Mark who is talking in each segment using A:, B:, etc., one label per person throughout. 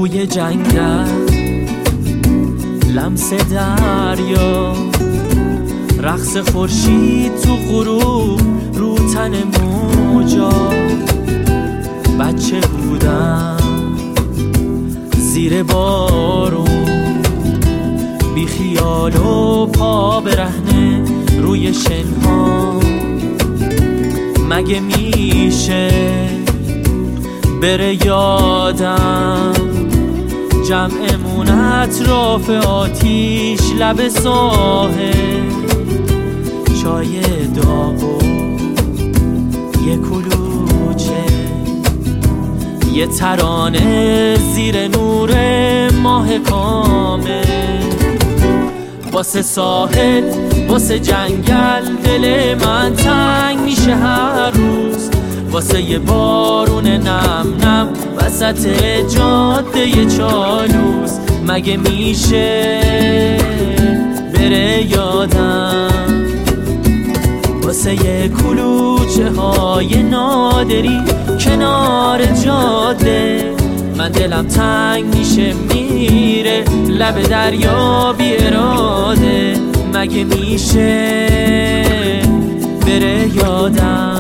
A: بوی جنگل، لمس دریا، رقص خورشید تو غروب رو تن موجا. بچه بودم زیر بارون، بی خیال و پا برهنه روی شنها. مگه میشه بره یادم جمعمون اطراف آتیش لب ساحل، چای داغ و یه کلوچه، یه ترانه زیر نور ماه کامل. واسه ساحل، واسه جنگل دل من تنگ میشه هر روز، واسه یه بارون نم نم وسط جاده چالوس. مگه میشه بره یادم واسه یه کلوچه های نادری کنار جاده. من دلم تنگ میشه میره لب دریا بی اراده. مگه میشه بره یادم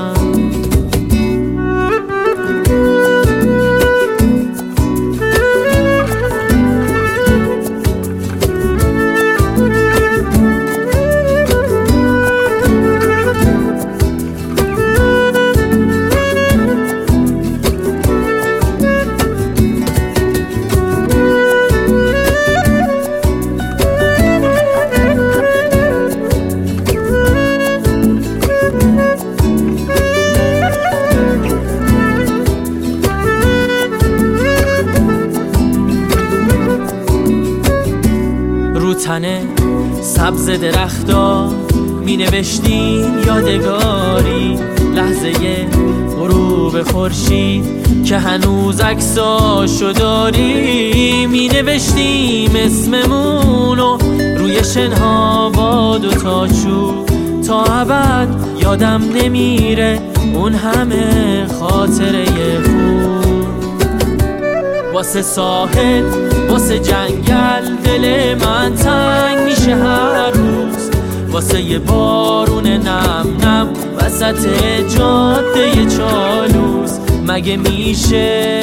A: تنه سبز درختا می نوشتیم یادگاری، لحظه غروب خورشید که هنوز عکساشو داری. می نوشتیم اسممونو روی شنها با دوتا چوب، تا ابد یادم نمیره اون همه خاطره خوب. واسه ساحل، واسه جنگل دل من تنگ میشه هر روز، واسه یه بارون نم نم وسط جاده چالوس. مگه میشه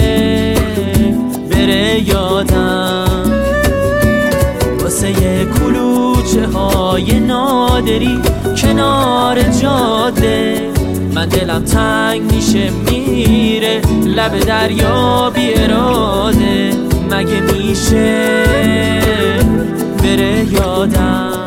A: بره یادم واسه یه کلوچه های نادری کنار جاده. من دلم تنگ میشه میره لب دریا بی اراده. مگه میشه بره یادم